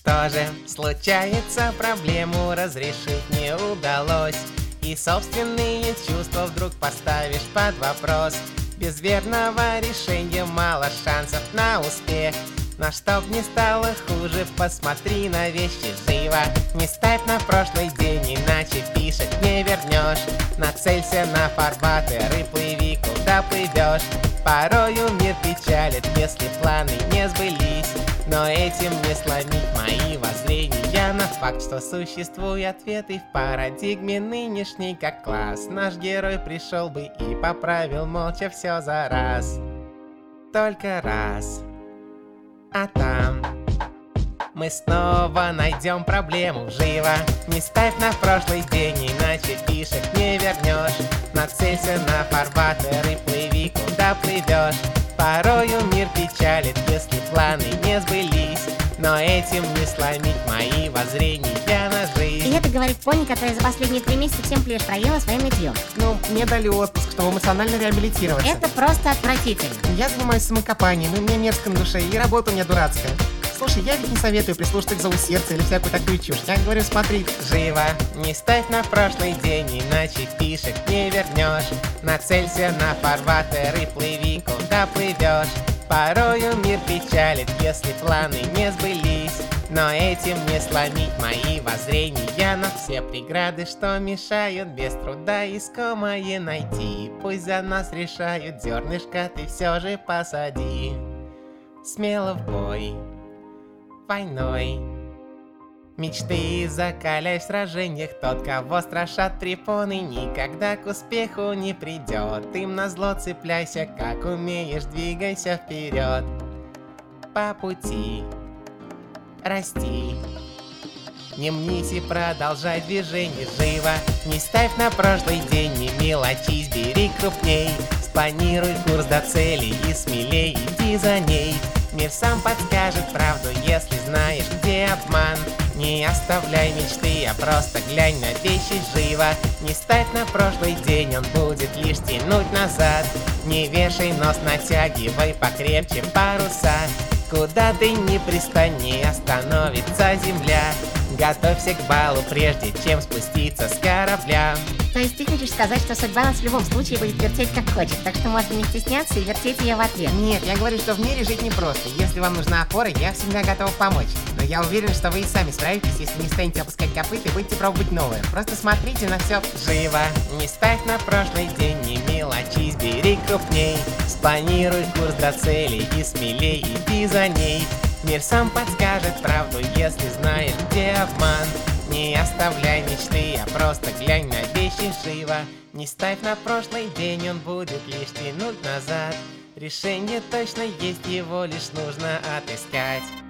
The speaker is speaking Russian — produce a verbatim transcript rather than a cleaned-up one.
Что же случается, проблему разрешить не удалось, и собственные чувства вдруг поставишь под вопрос. Без верного решения мало шансов на успех. Но чтоб не стало хуже, посмотри на вещи живо. Не ставь на прошлый день, иначе пишет не вернешь. Нацелься на фарватер и плыви, куда плывешь. Порою мир печалит, если планы не сбылись, но этим не сломить мои воззрения на факт, что существуют ответы в парадигме нынешней как класс. Наш герой пришел бы и поправил молча все за раз. Только раз. А там мы снова найдем проблему живо. Не ставь на прошлый день, иначе фишек не вернешь. Нацелься на фарватер и плыви, куда плывешь. Порою мир печалит, если планы не сбылись, но этим не сломить мои воззрения на жизнь. И это говорит пони, которая за последние три месяца всем плешь проела своим нытьем. Ну, мне дали отпуск, чтобы эмоционально реабилитироваться. Это просто отвратительно. Я занимаюсь самокопанием, и мне мерзко на душе, и работа у меня дурацкая. Слушай, я ведь не советую прислушаться к зову сердца или всякую такую чушь. Я говорю, смотри. Живо, не ставь на прошлый день, иначе фишек не вернешь. Нацелься на фарватер и плыви, куда плывешь. Порою мир печалит, если планы не сбылись, но этим не сломить мои воззрения на все преграды, что мешают без труда искомое найти. Пусть за нас решают зернышко, ты все же посади. Смело в бой войной. Мечты закаляй в сражениях, тот, кого страшат препоны, никогда к успеху не придет. Им назло цепляйся, как умеешь, двигайся вперед. По пути расти. Не мнись и продолжай движение живо. Не ставь на прошлый день, не мелочись, бери крупней. Спланируй курс до цели и смелей иди за ней. Мир сам подскажет правду, если знаешь, где обман. Не оставляй мечты, а просто глянь на вещи живо. Не ставь на прошлый день, он будет лишь тянуть назад. Не вешай нос, натягивай покрепче паруса. Куда ты ни пристань, не остановится земля. Готовься к балу, прежде чем спуститься с корабля. То есть ты хочешь сказать, что судьба нас в любом случае будет вертеть как хочет, так что можно не стесняться и вертеть ее в ответ? Нет, я говорю, что в мире жить непросто. Если вам нужна опора, я всегда готов помочь. Но я уверен, что вы и сами справитесь, если не станете опускать копыта и будете пробовать новое. Просто смотрите на все живо. Не ставь на прошлый день, не мелочись, бери крупней. Спланируй курс до цели и смелей иди за ней. Мир сам подскажет правду, если знаешь, где обман. Не оставляй мечты, а просто глянь на вещи живо. Не ставь на прошлый день, он будет лишь тянуть назад. Решение точно есть, его лишь нужно отыскать.